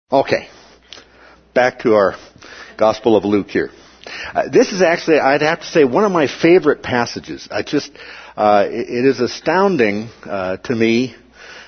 Okay, back to our Gospel of Luke here. This is actually, I'd have to say, one of my favorite passages. It is astounding to me,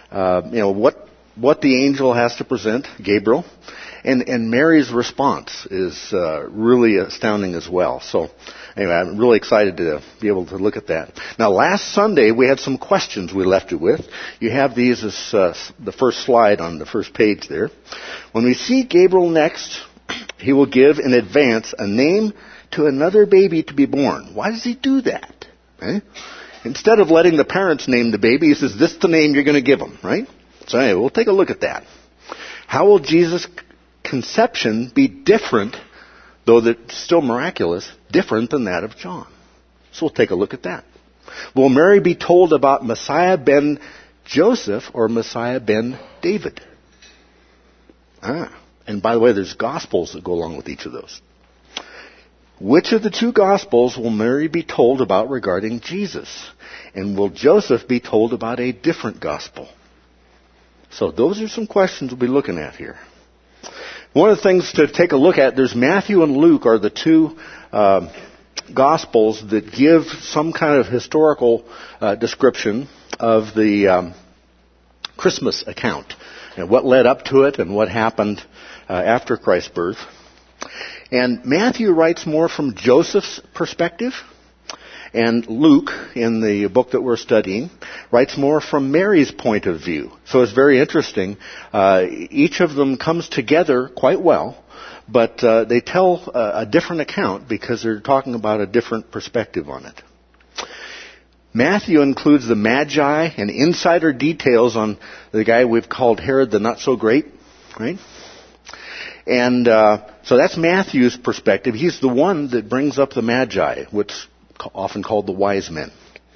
what the angel has to present, Gabriel, and Mary's response is really astounding as well. So, anyway, I'm really excited to be able to look at that. Now, last Sunday we had some questions we left it with. You have these as the first slide on the first page there. When we see Gabriel next, he will give in advance a name to another baby to be born. Why does he do that? Okay? Instead of letting the parents name the baby, he says, this is the name you're going to give him, right? So anyway, we'll take a look at that. How will Jesus' conception be different, though it's still miraculous, different than that of John? So we'll take a look at that. Will Mary be told about Messiah ben Joseph or Messiah ben David? And by the way, there's Gospels that go along with each of those. Which of the two Gospels will Mary be told about regarding Jesus? And will Joseph be told about a different Gospel? So those are some questions we'll be looking at here. One of the things to take a look at, there's Matthew and Luke are the two Gospels that give some kind of historical description of the Christmas account and what led up to it and what happened after Christ's birth. And Matthew writes more from Joseph's perspective, and Luke, in the book that we're studying, writes more from Mary's point of view. So it's very interesting. Each of them comes together quite well, but they tell a different account because they're talking about a different perspective on it. Matthew includes the Magi and insider details on the guy we've called Herod the Not-So-Great, right? And so that's Matthew's perspective. He's the one that brings up the Magi, what's often called the wise men.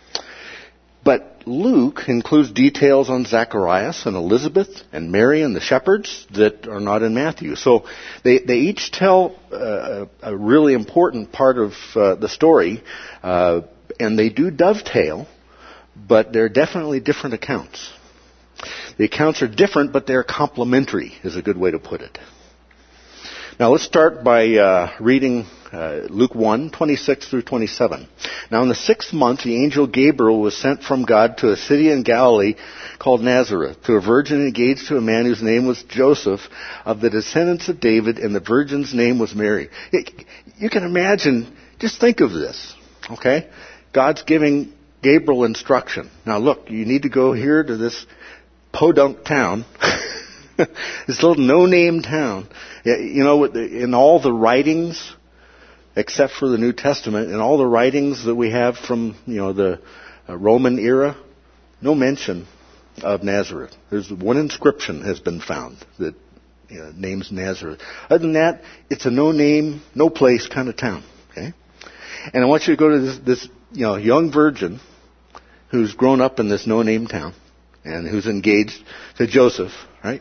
But Luke includes details on Zacharias and Elizabeth and Mary and the shepherds that are not in Matthew. So they each tell a really important part of the story, and they do dovetail, but they're definitely different accounts. The accounts are different, but they're complementary, is a good way to put it. Now let's start by reading Luke 1, 26 through 27. Now in the 6th month, the angel Gabriel was sent from God to a city in Galilee called Nazareth, to a virgin engaged to a man whose name was Joseph, of the descendants of David, and the virgin's name was Mary. You can imagine, just think of this, okay? God's giving Gabriel instruction. Now look, you need to go here to this podunk town, this little no-name town. You know, in all the writings, except for the New Testament, in all the writings that we have from, the Roman era, no mention of Nazareth. There's one inscription has been found that names Nazareth. Other than that, it's a no-name, no-place kind of town. Okay, and I want you to go to this young virgin who's grown up in this no-name town and who's engaged to Joseph, right?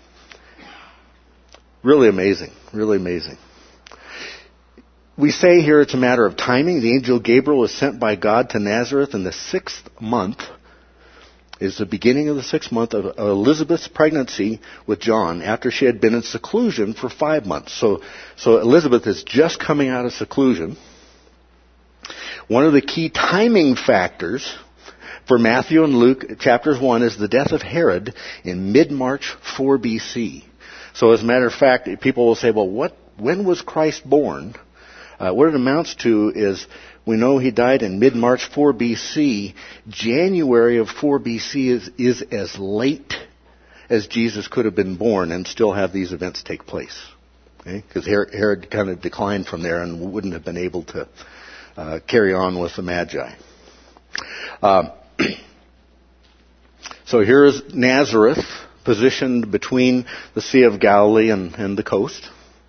Really amazing, really amazing. We say here it's a matter of timing. The angel Gabriel was sent by God to Nazareth in the 6th month. Is the beginning of the 6th month of Elizabeth's pregnancy with John after she had been in seclusion for 5 months. So Elizabeth is just coming out of seclusion. One of the key timing factors for Matthew and Luke chapters 1 is the death of Herod in mid-March 4 BC. So as a matter of fact, people will say, well, when was Christ born? What it amounts to is we know he died in mid-March 4 BC. January of 4 BC is as late as Jesus could have been born and still have these events take place. Okay? Because Herod kind of declined from there and wouldn't have been able to carry on with the Magi. So here is Nazareth, positioned between the Sea of Galilee and the coast.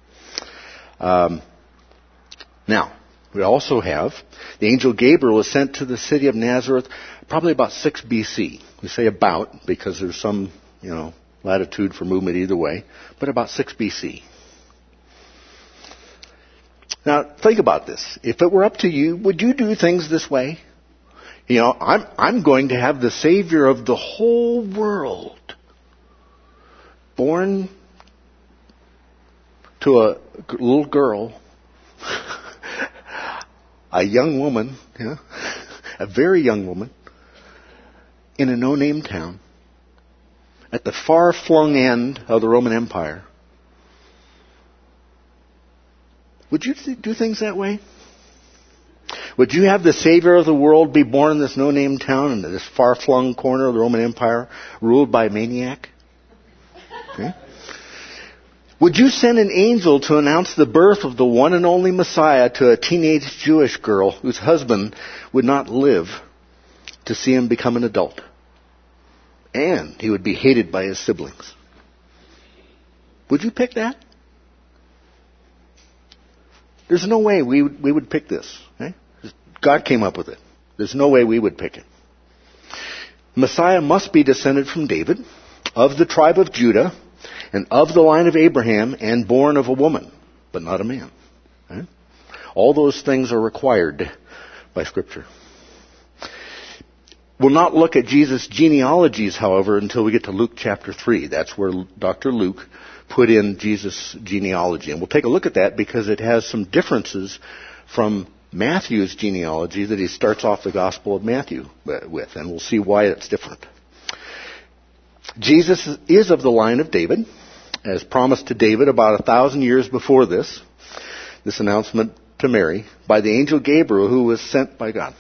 Now, we also have the angel Gabriel was sent to the city of Nazareth probably about 6 BC. We say about because there's some, latitude for movement either way, but about 6 BC. Now, think about this. If it were up to you, would you do things this way? I'm going to have the Savior of the whole world born to a little girl, a young woman, a very young woman, in a no-name town, at the far-flung end of the Roman Empire. Would you do things that way? Would you have the Savior of the world be born in this no-name town in this far-flung corner of the Roman Empire, ruled by a maniac? Okay. Would you send an angel to announce the birth of the one and only Messiah to a teenage Jewish girl whose husband would not live to see him become an adult? And he would be hated by his siblings. Would you pick that? There's no way we would pick this. Okay? God came up with it. There's no way we would pick it. Messiah must be descended from David, of the tribe of Judah, and of the line of Abraham, and born of a woman, but not a man. Okay? All those things are required by Scripture. We'll not look at Jesus' genealogies, however, until we get to Luke chapter 3. That's where Dr. Luke put in Jesus' genealogy. And we'll take a look at that because it has some differences from Matthew's genealogy that he starts off the Gospel of Matthew with. And we'll see why it's different. Jesus is of the line of David, as promised to David about 1,000 years before this announcement to Mary, by the angel Gabriel, who was sent by God.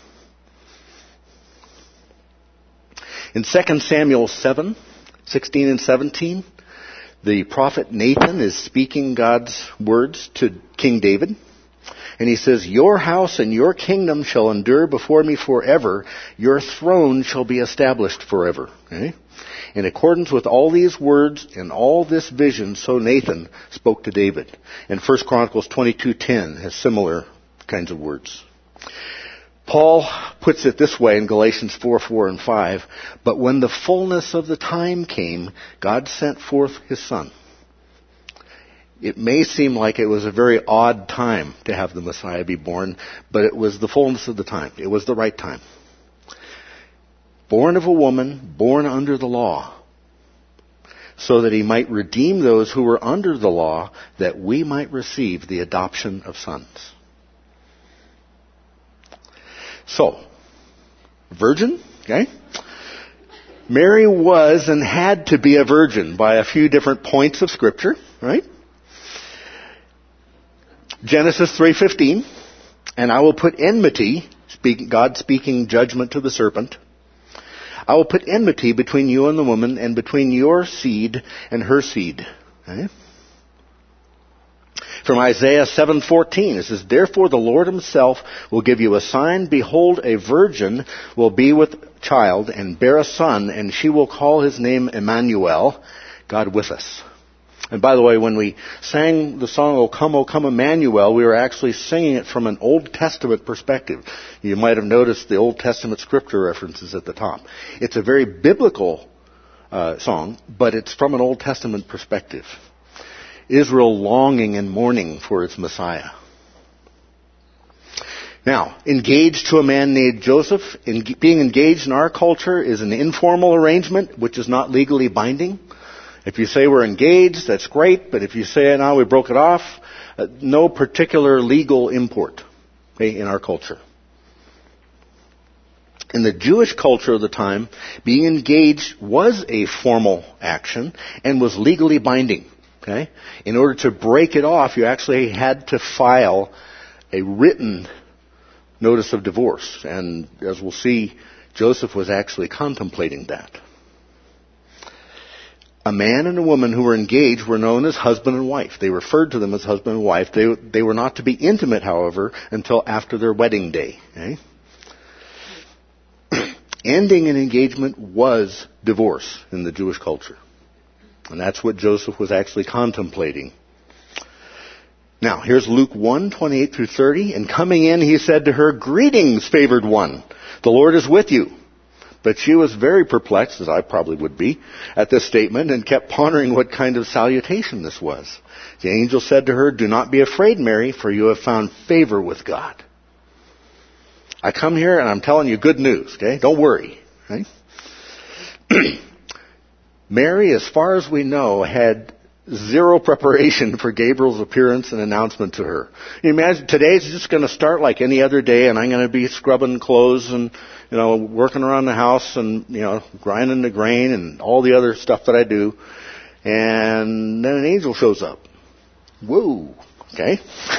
In 2 Samuel 7:16 and 17, the prophet Nathan is speaking God's words to King David. And he says, "Your house and your kingdom shall endure before me forever. Your throne shall be established forever." Okay? In accordance with all these words and all this vision, so Nathan spoke to David. And 1 Chronicles 22:10 has similar kinds of words. Paul puts it this way in Galatians 4:4 and 5, "But when the fullness of the time came, God sent forth his Son." It may seem like it was a very odd time to have the Messiah be born, but it was the fullness of the time. It was the right time. Born of a woman, born under the law, so that he might redeem those who were under the law, that we might receive the adoption of sons. So, virgin, okay? Mary was and had to be a virgin by a few different points of Scripture, right? Genesis 3:15, "And I will put enmity," God speaking judgment to the serpent, "I will put enmity between you and the woman, and between your seed and her seed." Okay? From Isaiah 7:14, it says, "Therefore the Lord himself will give you a sign. Behold, a virgin will be with child and bear a son, and she will call his name Emmanuel," God with us. And by the way, when we sang the song, O Come, Emmanuel, we were actually singing it from an Old Testament perspective. You might have noticed the Old Testament scripture references at the top. It's a very biblical song, but it's from an Old Testament perspective. Israel longing and mourning for its Messiah. Now, engaged to a man named Joseph. Being engaged in our culture is an informal arrangement which is not legally binding. If you say we're engaged, that's great, but if you say, "No, we broke it off," no particular legal import, okay, in our culture. In the Jewish culture of the time, being engaged was a formal action and was legally binding. Okay? In order to break it off, you actually had to file a written notice of divorce. And as we'll see, Joseph was actually contemplating that. A man and a woman who were engaged were known as husband and wife. They referred to them as husband and wife. They were not to be intimate, however, until after their wedding day. Okay? Ending an engagement was divorce in the Jewish culture. And that's what Joseph was actually contemplating. Now, here's Luke 1:28 through 30. "And coming in, he said to her, 'Greetings, favored one. The Lord is with you.' But she was very perplexed, as I probably would be, at this statement, and kept pondering what kind of salutation this was. The angel said to her, 'Do not be afraid, Mary, for you have found favor with God.'" I come here and I'm telling you good news, okay? Don't worry, right? Mary, as far as we know, had zero preparation for Gabriel's appearance and announcement to her. You imagine today's just going to start like any other day, and I'm going to be scrubbing clothes and, working around the house and, grinding the grain and all the other stuff that I do. And then an angel shows up. Whoa. Okay.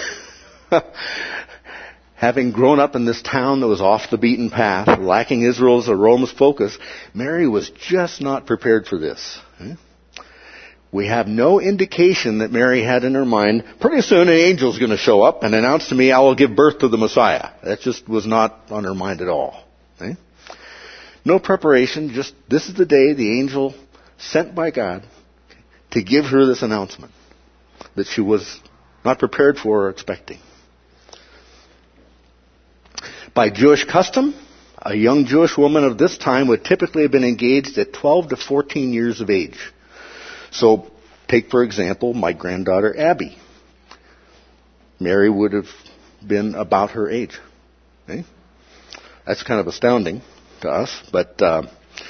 Having grown up in this town that was off the beaten path, lacking Israel's or Rome's focus, Mary was just not prepared for this. We have no indication that Mary had in her mind, pretty soon an angel's going to show up and announce to me I will give birth to the Messiah. That just was not on her mind at all. No preparation, just this is the day the angel sent by God to give her this announcement that she was not prepared for or expecting. By Jewish custom, a young Jewish woman of this time would typically have been engaged at 12 to 14 years of age. So, take for example my granddaughter Abby. Mary would have been about her age. Okay? That's kind of astounding to us, but that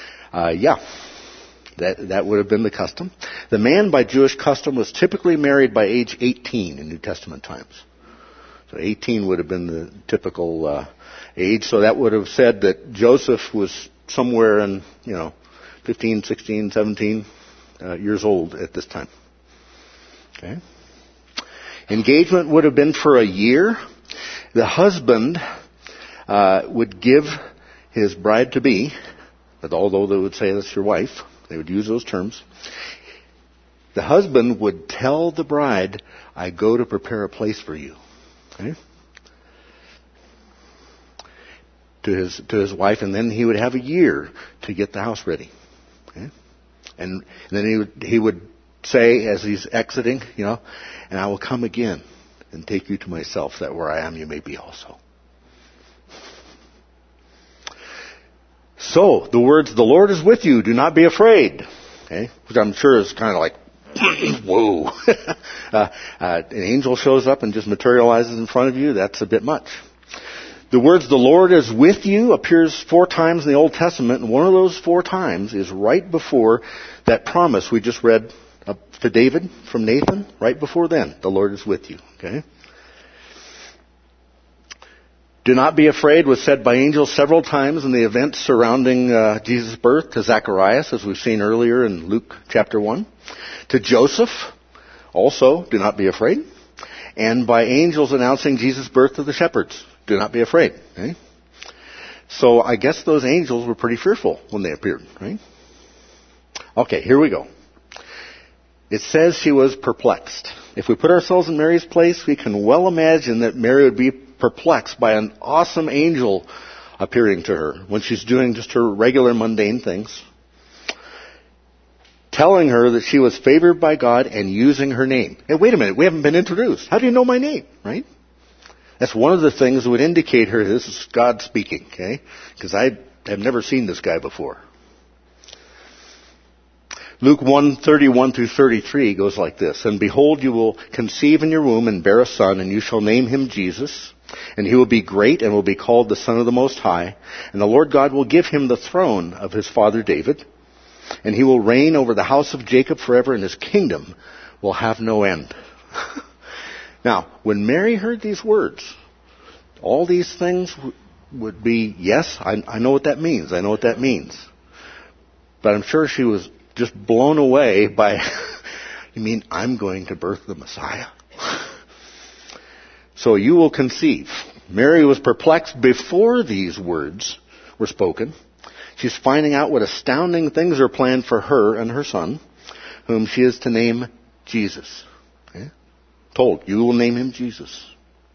would have been the custom. The man by Jewish custom was typically married by age 18 in New Testament times. So 18 would have been the typical age. So that would have said that Joseph was somewhere in, 15, 16, 17 years old at this time. Okay. Engagement would have been for a year. The husband would give his bride-to-be, but although they would say that's your wife, they would use those terms. The husband would tell the bride, I go to prepare a place for you. Okay? To his wife, and then he would have a year to get the house ready. Okay? And then he would say as he's exiting, and I will come again and take you to myself, that where I am you may be also. So, the words, the Lord is with you, do not be afraid. Okay? Which I'm sure is kind of like, whoa. An angel shows up and just materializes in front of you, that's a bit much. The words, the Lord is with you, appears 4 times in the Old Testament, and one of those 4 times is right before that promise we just read to David from Nathan. Right before then, the Lord is with you. Okay? Do not be afraid was said by angels several times in the events surrounding Jesus' birth to Zacharias, as we've seen earlier in Luke chapter 1. To Joseph, also, do not be afraid. And by angels announcing Jesus' birth to the shepherds. Do not be afraid. Okay? So I guess those angels were pretty fearful when they appeared. Right? Okay, here we go. It says she was perplexed. If we put ourselves in Mary's place, we can well imagine that Mary would be perplexed by an awesome angel appearing to her when she's doing just her regular mundane things, telling her that she was favored by God and using her name. Hey, wait a minute, we haven't been introduced. How do you know my name? Right? That's one of the things that would indicate her this is God speaking, okay? Because I have never seen this guy before. Luke 1:31 through 33 goes like this. And behold, you will conceive in your womb and bear a son, and you shall name him Jesus. And he will be great and will be called the Son of the Most High. And the Lord God will give him the throne of his father David. And he will reign over the house of Jacob forever, and his kingdom will have no end. Now, when Mary heard these words, all these things would be, yes, I know what that means. I know what that means. But I'm sure she was just blown away by, you mean I'm going to birth the Messiah? So you will conceive. Mary was perplexed before these words were spoken. She's finding out what astounding things are planned for her and her son, whom she is to name Jesus. Okay? Told, you will name him Jesus.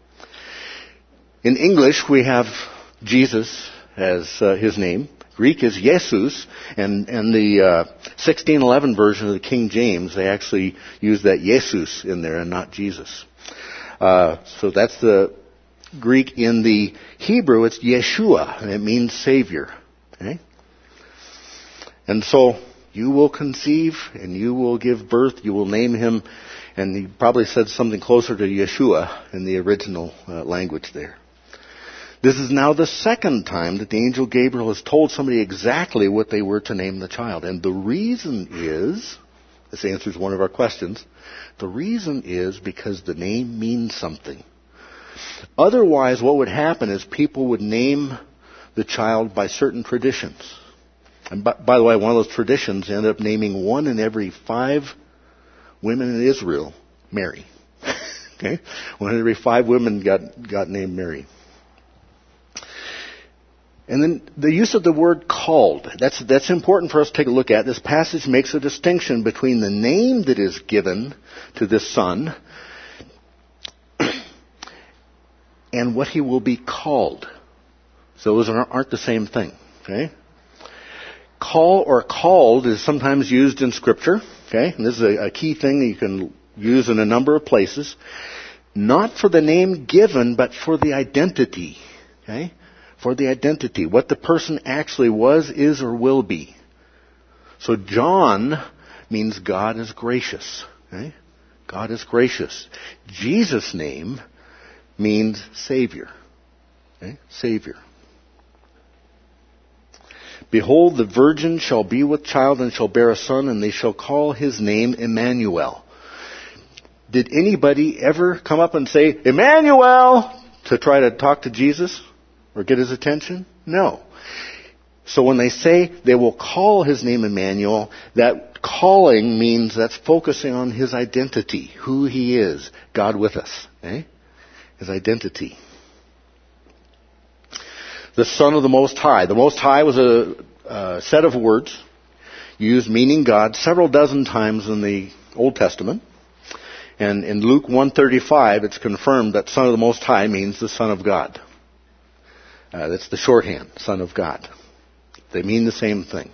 In English, we have Jesus as his name. Greek is Jesus, and the 1611 version of the King James, they actually use that Jesus in there and not Jesus. So that's the Greek. In the Hebrew, it's Yeshua, and it means Savior. Okay? And so, you will conceive, and you will give birth, you will name him, and he probably said something closer to Yeshua in the original language there. This is now the second time that the angel Gabriel has told somebody exactly what they were to name the child. And the reason is, This answers one of our questions. The reason is because the name means something. Otherwise, what would happen is people would name the child by certain traditions. And by the way, one of those traditions ended up naming 1 in every 5 women in Israel Mary. Okay? 1 in every 5 women got named Mary. And then the use of the word called. That's important for us to take a look at. This passage makes a distinction between the name that is given to this son and what he will be called. So those aren't the same thing. Okay? Call or called is sometimes used in Scripture. Okay? And this is a key thing that you can use in a number of places. Not for the name given, but for the identity. Okay? For the identity. What the person actually was, is, or will be. So John means God is gracious. Okay? God is gracious. Jesus' name means Savior. Okay? Savior. Behold, the virgin shall be with child and shall bear a son, and they shall call his name Emmanuel. Did anybody ever come up and say, Emmanuel, to try to talk to Jesus or get his attention? No. So when they say they will call his name Emmanuel, that calling means that's focusing on his identity, who he is, God with us. Eh? His identity. The Son of the Most High. The Most High was a set of words used meaning God several dozen times in the Old Testament. And in Luke 1:35, it's confirmed that Son of the Most High means the Son of God. That's the shorthand, Son of God. They mean the same thing.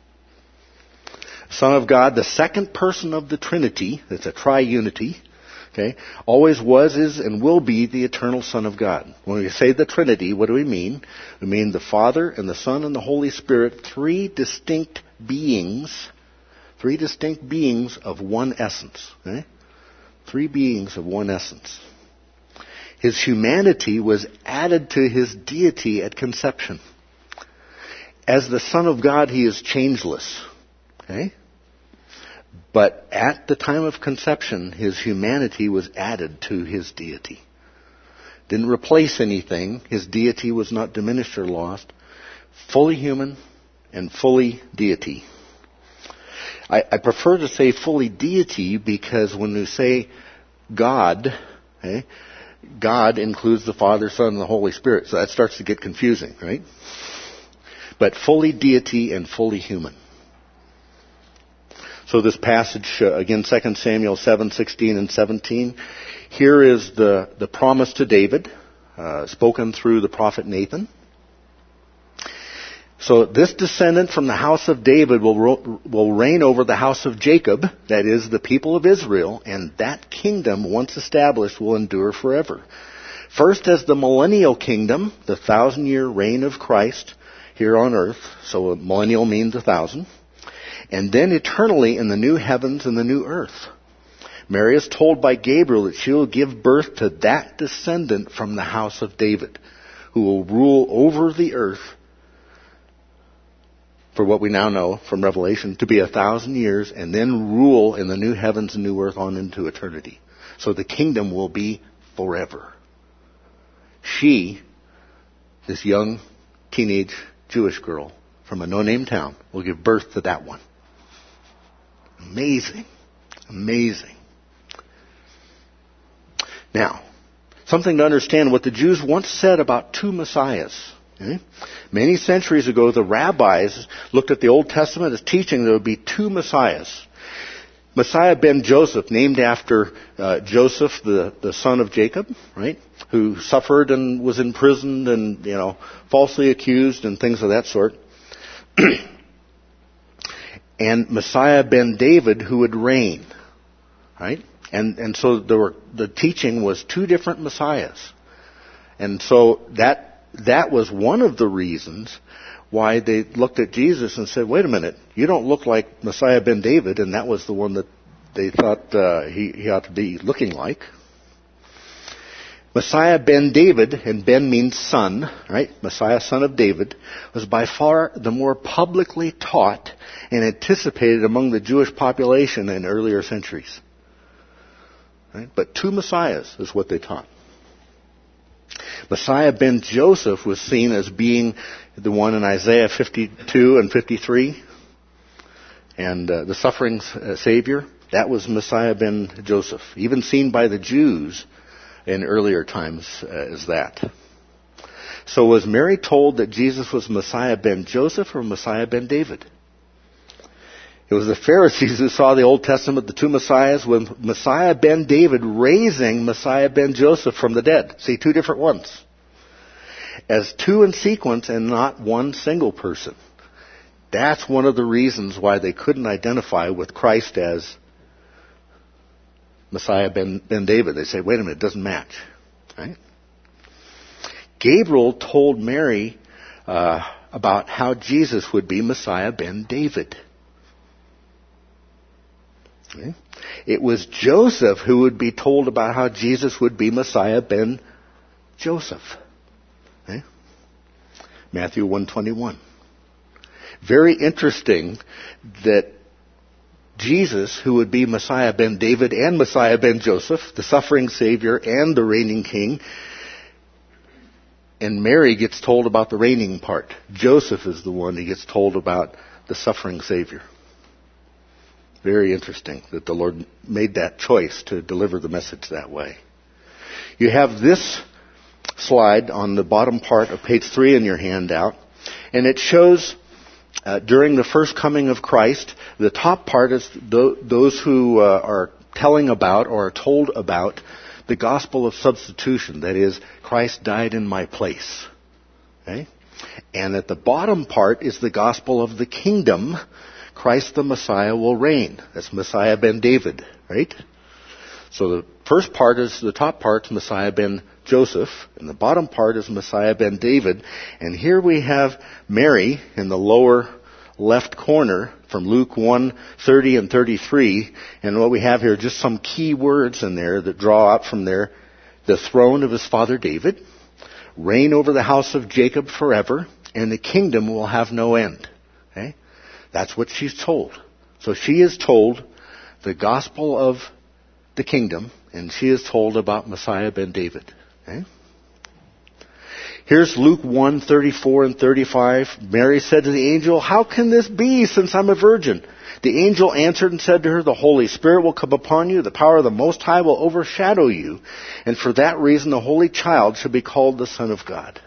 Son of God, the second person of the Trinity, that's a triunity, okay, always was, is, and will be the eternal Son of God. When we say the Trinity, what do we mean? We mean the Father and the Son and the Holy Spirit, 3 distinct beings of one essence. Okay? 3 beings of one essence. His humanity was added to his deity at conception. As the Son of God, he is changeless. Okay? But at the time of conception, his humanity was added to his deity. Didn't replace anything. His deity was not diminished or lost. Fully human and fully deity. I prefer to say fully deity because when you say God, okay, God includes the Father, Son, and the Holy Spirit. So that starts to get confusing, right? But fully deity and fully human. So this passage, again, 2 Samuel 7:16 and 17. Here is the promise to David, spoken through the prophet Nathan. So this descendant from the house of David will reign over the house of Jacob, that is, the people of Israel, and that kingdom, once established, will endure forever. First as the millennial kingdom, the 1,000-year reign of Christ here on earth. So millennial means 1,000. And then eternally in the new heavens and the new earth. Mary is told by Gabriel that she will give birth to that descendant from the house of David, who will rule over the earth for what we now know from Revelation to be 1,000 years and then rule in the new heavens and new earth on into eternity. So the kingdom will be forever. She, this young teenage Jewish girl from a no-name town, will give birth to that one. Amazing. Amazing. Now, something to understand what the Jews once said about 2 messiahs. Okay? Many centuries ago, the rabbis looked at the Old Testament as teaching there would be 2 messiahs. Messiah ben Joseph, named after Joseph, the son of Jacob, right? Who suffered and was imprisoned and, falsely accused and things of that sort. And Messiah ben David, who would reign, right? And so the teaching was 2 different messiahs. And so that was one of the reasons why they looked at Jesus and said, wait a minute, you don't look like Messiah ben David, and that was the one that they thought he ought to be looking like. Messiah ben David, and Ben means son, right? Messiah, son of David, was by far the more publicly taught and anticipated among the Jewish population in earlier centuries. Right? But two Messiahs is what they taught. Messiah ben Joseph was seen as being the one in Isaiah 52 and 53, and the suffering Savior. That was Messiah ben Joseph, even seen by the Jews in earlier times as that. So was Mary told that Jesus was Messiah ben Joseph or Messiah ben David? It was the Pharisees who saw the Old Testament, the two Messiahs, with Messiah ben David raising Messiah ben Joseph from the dead. See, two different ones. As two in sequence and not one single person. That's one of the reasons why they couldn't identify with Christ as Messiah ben David. They say, wait a minute, it doesn't match. Right? Gabriel told Mary about how Jesus would be Messiah ben David. Okay? It was Joseph who would be told about how Jesus would be Messiah ben Joseph. Okay? Matthew 1:21. Very interesting that Jesus, who would be Messiah ben David and Messiah ben Joseph, the suffering Savior and the reigning King, and Mary gets told about the reigning part. Joseph is the one who gets told about the suffering Savior. Very interesting that the Lord made that choice to deliver the message that way. You have this slide on the bottom part of page 3 in your handout, and it shows during the first coming of Christ, the top part is those who are telling about or are told about the gospel of substitution. That is, Christ died in my place. Okay? And at the bottom part is the gospel of the kingdom. Christ the Messiah will reign. That's Messiah ben David, right? So the first part is, the top part's Messiah ben Joseph, and the bottom part is Messiah ben David. And here we have Mary in the lower left corner from Luke 1:30 and 33. And what we have here, just some key words in there that draw out from there. The throne of his father David, reign over the house of Jacob forever, and the kingdom will have no end. Okay? That's what she's told. So she is told the gospel of the kingdom, and she is told about Messiah ben David. Okay? Here's Luke 1:34 and 35. Mary said to the angel, "How can this be, since I'm a virgin?" The angel answered and said to her, "The Holy Spirit will come upon you, the power of the Most High will overshadow you, and for that reason the Holy Child shall be called the Son of God."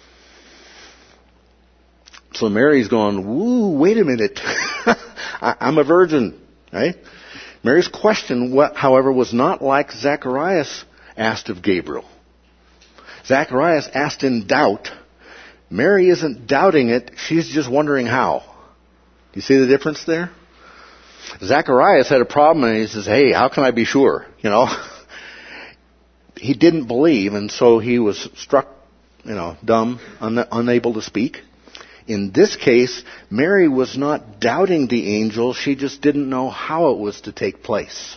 So Mary's going, "Woo, wait a minute. I'm a virgin." Right? Mary's question, however, was not like Zacharias asked of Gabriel. Zacharias asked in doubt. Mary isn't doubting it. She's just wondering how. You see the difference there? Zacharias had a problem and he says, "Hey, how can I be sure?" You know, he didn't believe, and so he was struck, dumb, unable to speak. In this case, Mary was not doubting the angel. She just didn't know how it was to take place.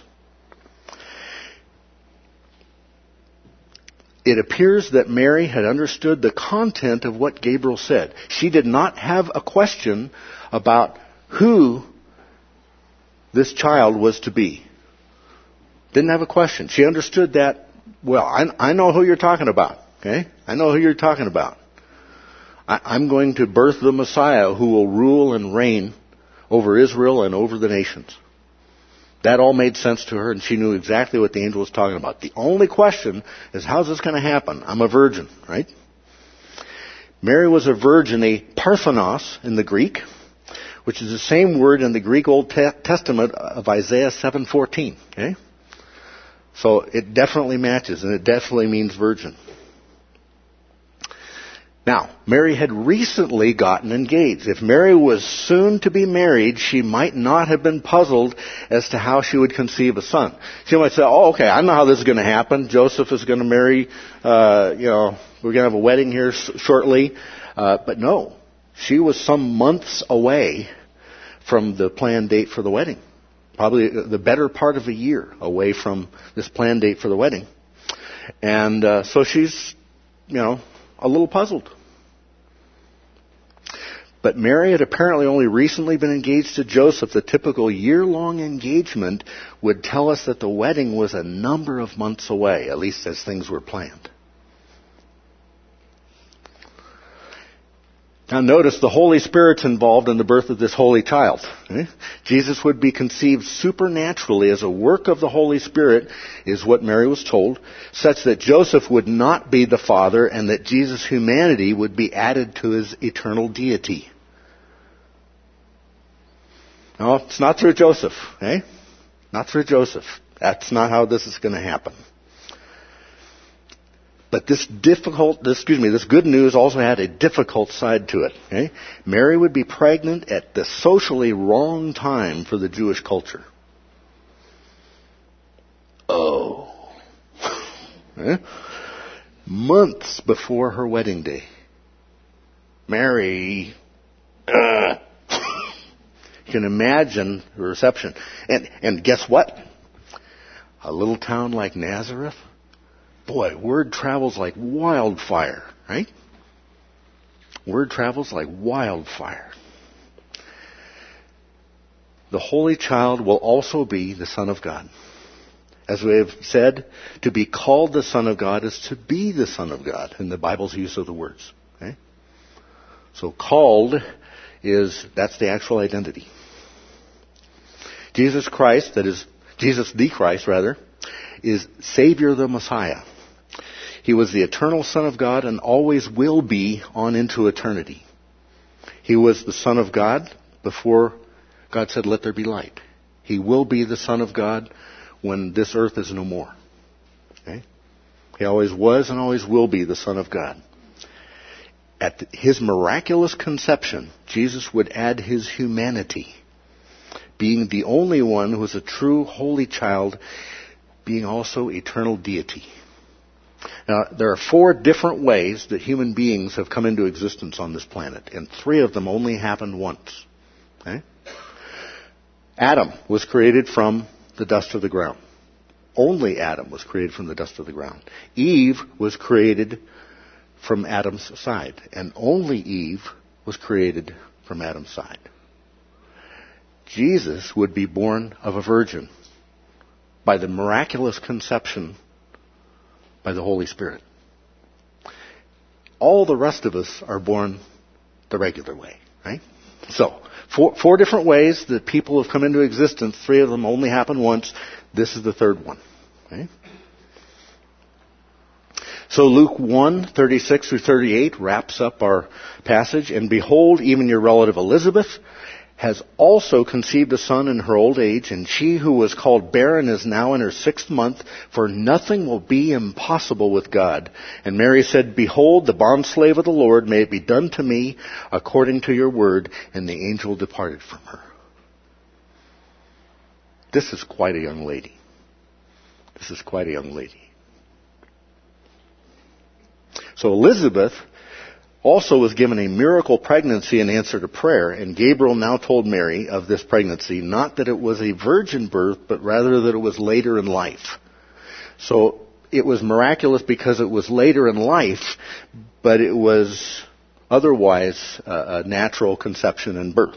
It appears that Mary had understood the content of what Gabriel said. She did not have a question about who this child was to be. Didn't have a question. She understood that, well, I know who you're talking about. Okay? I know who you're talking about. I'm going to birth the Messiah who will rule and reign over Israel and over the nations. That all made sense to her, and she knew exactly what the angel was talking about. The only question is, how's this going to happen? I'm a virgin, right? Mary was a virgin, a parthenos in the Greek, which is the same word in the Greek Old Testament of Isaiah 7:14. Okay? So it definitely matches, and it definitely means virgin. Now, Mary had recently gotten engaged. If Mary was soon to be married, she might not have been puzzled as to how she would conceive a son. She might say, "Oh, okay, I know how this is going to happen. Joseph is going to marry, we're going to have a wedding here shortly." But no, she was some months away from the planned date for the wedding. Probably the better part of a year away from this planned date for the wedding. And so she's, a little puzzled. But Mary had apparently only recently been engaged to Joseph. The typical year-long engagement would tell us that the wedding was a number of months away, at least as things were planned. Now notice the Holy Spirit's involved in the birth of this holy child. Jesus would be conceived supernaturally as a work of the Holy Spirit, is what Mary was told, such that Joseph would not be the father and that Jesus' humanity would be added to his eternal deity. No, it's not through Joseph. Not through Joseph. That's not how this is going to happen. But this good news also had a difficult side to it. Mary would be pregnant at the socially wrong time for the Jewish culture. Months before her wedding day. Mary, you can imagine the reception. And guess what? A little town like Nazareth, boy, word travels like wildfire, right? Word travels like wildfire. The Holy Child will also be the Son of God. As we have said, to be called the Son of God is to be the Son of God in the Bible's use of the words. So called that's the actual identity. Jesus Christ, that is, Jesus the Christ rather, is Savior the Messiah. He was the eternal Son of God and always will be on into eternity. He was the Son of God before God said, "Let there be light." He will be the Son of God when this earth is no more. He always was and always will be the Son of God. At his miraculous conception, Jesus would add his humanity, being the only one who was a true holy child, being also eternal deity. Now, there are 4 different ways that human beings have come into existence on this planet, and 3 of them only happened once. Adam was created from the dust of the ground. Only Adam was created from the dust of the ground. Eve was created from Adam's side, and only Eve was created from Adam's side. Jesus would be born of a virgin by the miraculous conception by the Holy Spirit. All the rest of us are born the regular way, right? So, 4 different ways that people have come into existence. 3 of them only happen once. This is the 3rd one. So Luke 1:36 through 38 wraps up our passage. And behold, even your relative Elizabeth has also conceived a son in her old age, and she who was called barren is now in her 6th month, for nothing will be impossible with God. And Mary said, "Behold, the bondslave of the Lord, may it be done to me according to your word." And the angel departed from her. This is quite a young lady. So Elizabeth also was given a miracle pregnancy in answer to prayer, and Gabriel now told Mary of this pregnancy, not that it was a virgin birth, but rather that it was later in life. So it was miraculous because it was later in life, but it was otherwise a natural conception and birth.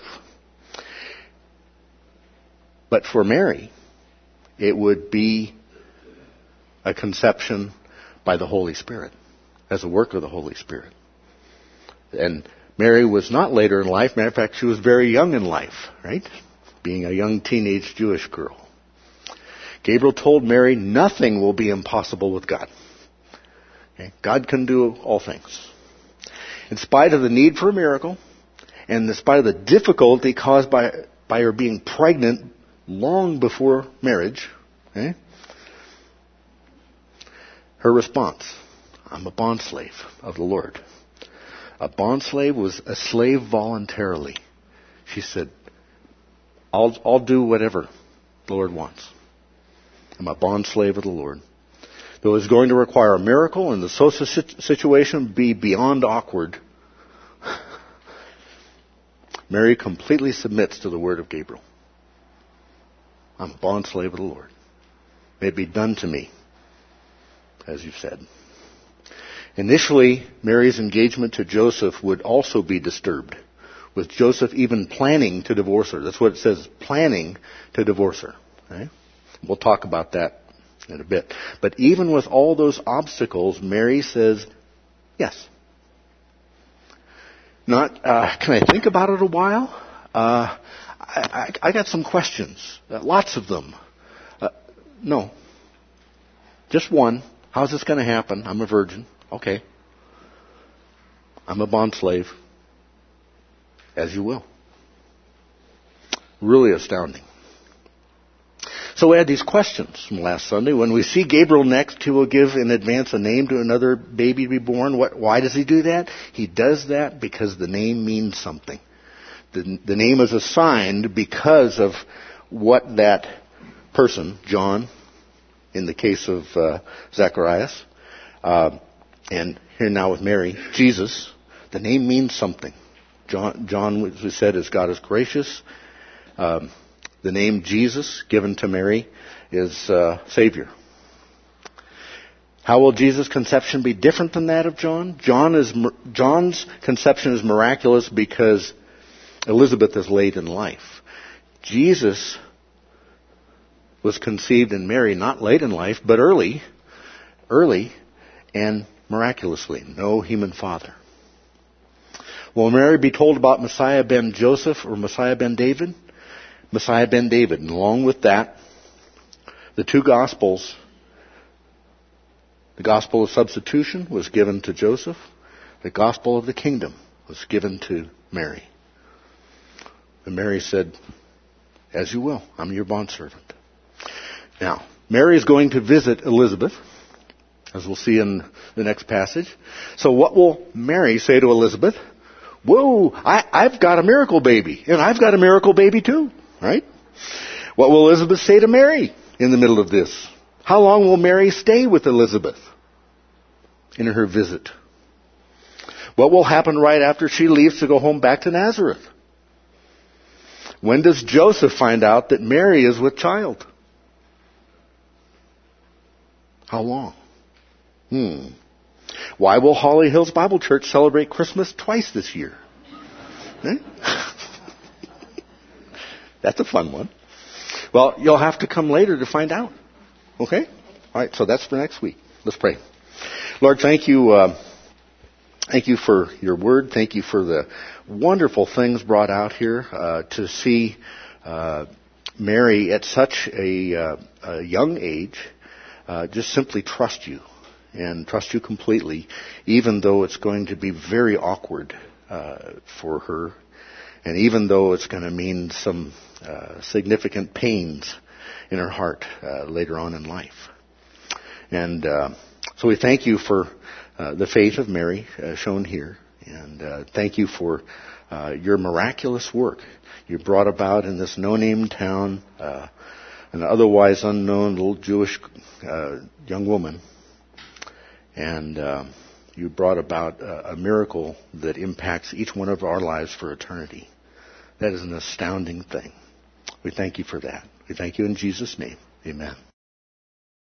But for Mary, it would be a conception by the Holy Spirit, as a work of the Holy Spirit. And Mary was not later in life. Matter of fact, she was very young in life, right? Being a young teenage Jewish girl. Gabriel told Mary, nothing will be impossible with God. God can do all things. In spite of the need for a miracle, and in spite of the difficulty caused by her being pregnant long before marriage, her response, "I'm a bondslave of the Lord." A bondslave was a slave voluntarily. She said, I'll do whatever the Lord wants. I'm a bondslave of the Lord. Though it was going to require a miracle and the social situation would be beyond awkward, Mary completely submits to the word of Gabriel. I'm a bondslave of the Lord. May it be done to me as you've said. Initially, Mary's engagement to Joseph would also be disturbed, with Joseph even planning to divorce her. That's what it says, planning to divorce her. Okay? We'll talk about that in a bit. But even with all those obstacles, Mary says yes. Not, can I think about it a while? I got some questions, lots of them. No. Just one. How's this going to happen? I'm a virgin. Okay. I'm a bond slave. As you will. Really astounding. So we had these questions from last Sunday. When we see Gabriel next, he will give in advance a name to another baby to be born. Why does he do that? He does that because the name means something. The name is assigned because of what that person, John, in the case of Zacharias, and here now with Mary, Jesus, the name means something. John, as we said, is God is gracious. The name Jesus, given to Mary, is Savior. How will Jesus' conception be different than that of John? John's conception is miraculous because Elizabeth is late in life. Jesus was conceived in Mary, not late in life, but early, and miraculously. No human father. Will Mary be told about Messiah ben Joseph or Messiah ben David? Messiah ben David. And along with that, the two Gospels, the Gospel of Substitution was given to Joseph. The Gospel of the Kingdom was given to Mary. And Mary said, as you will, I'm your bondservant. Now, Mary is going to visit Elizabeth, as we'll see in the next passage. So what will Mary say to Elizabeth? Whoa, I've got a miracle baby, and I've got a miracle baby too, right? What will Elizabeth say to Mary in the middle of this? How long will Mary stay with Elizabeth in her visit? What will happen right after she leaves to go home back to Nazareth? When does Joseph find out that Mary is with child? How long? Why will Holly Hills Bible Church celebrate Christmas twice this year? That's a fun one. Well, you'll have to come later to find out. Okay? All right, so that's for next week. Let's pray. Lord, thank you. Thank you for your word. Thank you for the wonderful things brought out here to see Mary at such a young age just simply trust you and trust you completely, even though it's going to be very awkward for her, and even though it's going to mean some significant pains in her heart later on in life. And so we thank you for the faith of Mary shown here, and thank you for your miraculous work you brought about in this no-name town, an otherwise unknown little Jewish young woman, and you brought about a miracle that impacts each one of our lives for eternity. That is an astounding thing. We thank you for that. We thank you in Jesus' name. Amen.